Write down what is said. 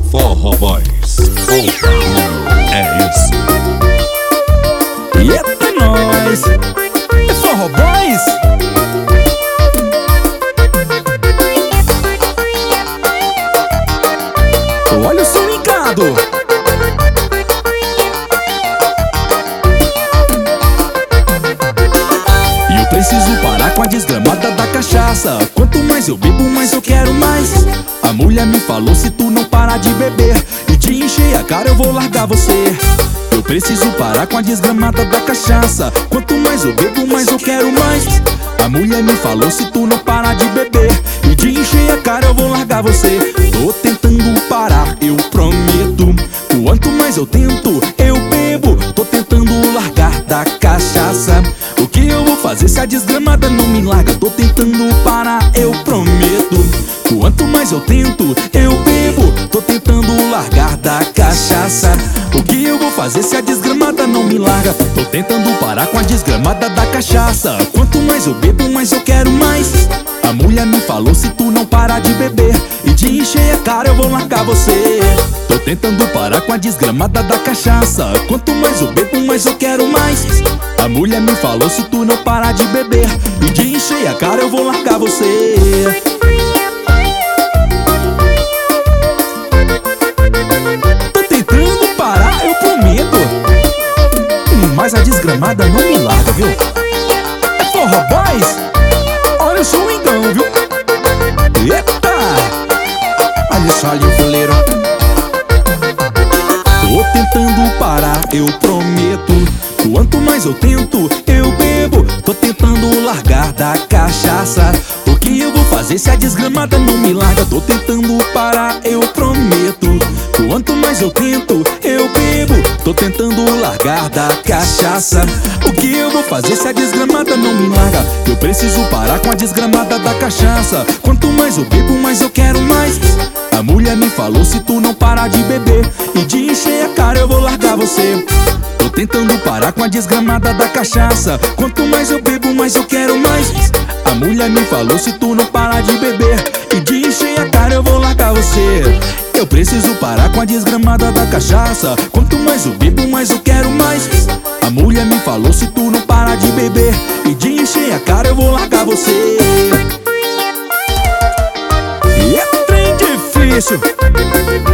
Forró Boys, o barulho é esse. Eita nós, é Forró Boys. Olha o swingado. E eu preciso parar com a desgramada da cachaça. Quanto mais eu bebo, mais eu quero mais. A mulher me falou: se tu não parar de beber e de encher a cara, eu vou largar você. Eu preciso parar com a desgramada da cachaça. Quanto mais eu bebo, mais eu quero mais. A mulher me falou: se tu não parar de beber e de encher a cara, eu vou largar você. Tô tentando parar, eu prometo. Quanto mais eu tento, eu bebo. Tô tentando largar da cachaça. O que eu vou fazer se a desgramada não me larga? Tô tentando parar, eu prometo. Quanto mais eu tento, eu bebo. Tô tentando largar da cachaça. O que eu vou fazer se a desgramada não me larga? Tô tentando parar com a desgramada da cachaça. Quanto mais eu bebo, mais eu quero mais. A mulher me falou: se tu não parar de beber e de encher a cara, eu vou largar você. Tô tentando parar com a desgramada da cachaça. Quanto mais eu bebo, mais eu quero mais. A mulher me falou: se tu não parar de beber e de encher a cara, eu vou largar você. Tô tentando parar, eu prometo. Mas a desgramada não me larga, viu? É Forró Boys. Olha o swingão, viu? Eita! Olha só ali o fuleiro. Tô tentando parar, eu prometo. Quanto mais eu tento, eu bebo. Tô tentando largar da cachaça. O que eu vou fazer se a desgramada não me larga? Tô tentando parar, eu prometo. Quanto mais eu tento, eu bebo. Tô tentando largar da cachaça. O que eu vou fazer se a desgramada não me larga? Eu preciso parar com a desgramada da cachaça. Quanto mais eu bebo, mais eu quero mais. A mulher me falou: se tu não parar de beber e de encher a cara, eu vou largar você. Tô tentando parar com a desgramada da cachaça. Quanto mais eu bebo, mais eu quero mais. A mulher me falou: se tu não parar de beber e de encher a cara, eu vou largar você. Eu preciso parar com a desgramada da cachaça. Quanto mais eu bebo, mais eu quero mais. A mulher me falou: se tu não parar de beber e de encher a cara, eu vou largar você. E é trem difícil.